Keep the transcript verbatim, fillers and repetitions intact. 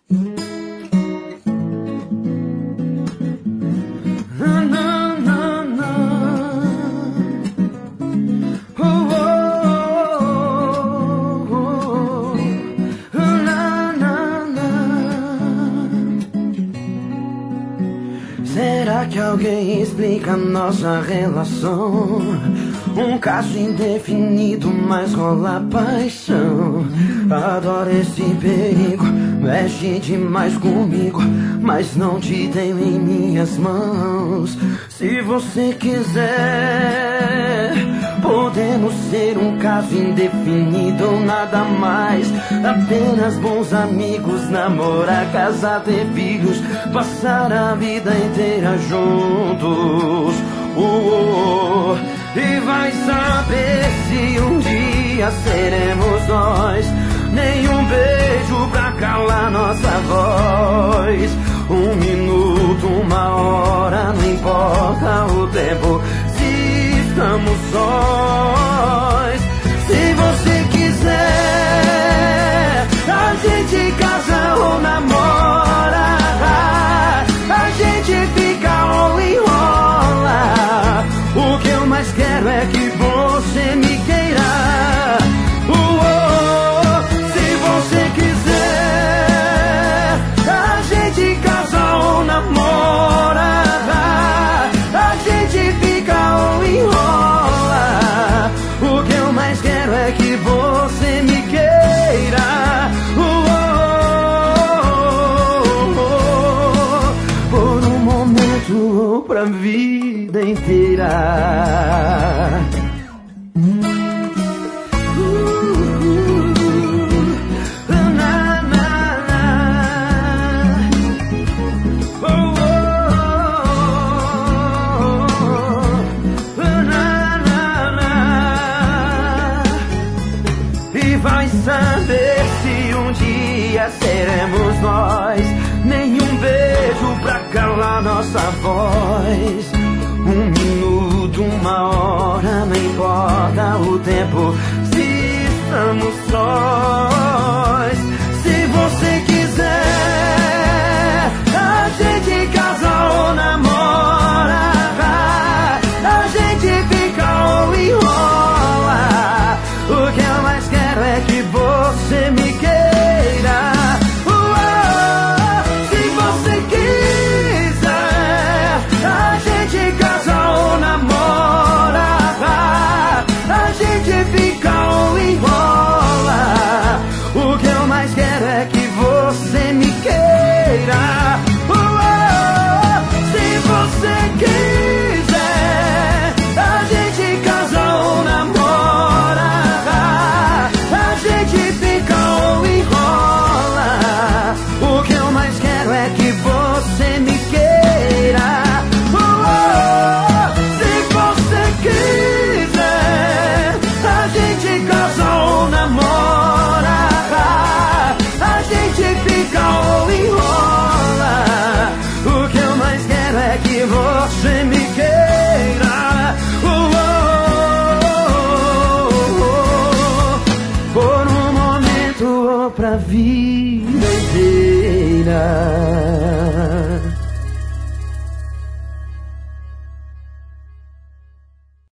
Será que alguém explica nossa relação? Um caso indefinido, mas rola paixão. Adoro esse perigo, mexe demais comigo, mas não te tenho em minhas mãos. Se você quiser, podemos ser um caso indefinido, nada mais. Apenas bons amigos, namorar, casar, ter filhos, passar a vida inteira juntos. Oh, oh, oh. E vai saber se um dia seremos nós. Nenhum beijo pra calar nossa voz. Um minuto, uma hora, não importa o tempo, se estamos sós. Se você quiser, a gente casa ou namora, a gente fica ou enrola. O que eu mais quero é que você me queira. Uh, oh, se você quiser, a gente casa ou namora, a gente fica ou enrola. O que eu mais quero é que você me queira. Uh, oh, oh, oh, por um momento ou pra vida inteira. Vai saber se um dia seremos nós. Nenhum beijo pra calar nossa voz. Um minuto, uma hora, não importa o tempo, se estamos sós. Se você quiser, a gente casa ou namora, a gente fica ou enrola. O que eu mais quero é que você me queira. Uh, oh, se você quiser, a gente casa ou namora, a gente fica ou enrola. O que eu mais quero é que você me queira. Uh, oh, se você quiser, a gente casa ou namora, você me queira. Oh, oh, se você quiser, a gente casa ou namora, a gente fica ou enrola. O que eu mais quero é que você me queira. Oh, oh, oh, oh, por um momento ou pra vida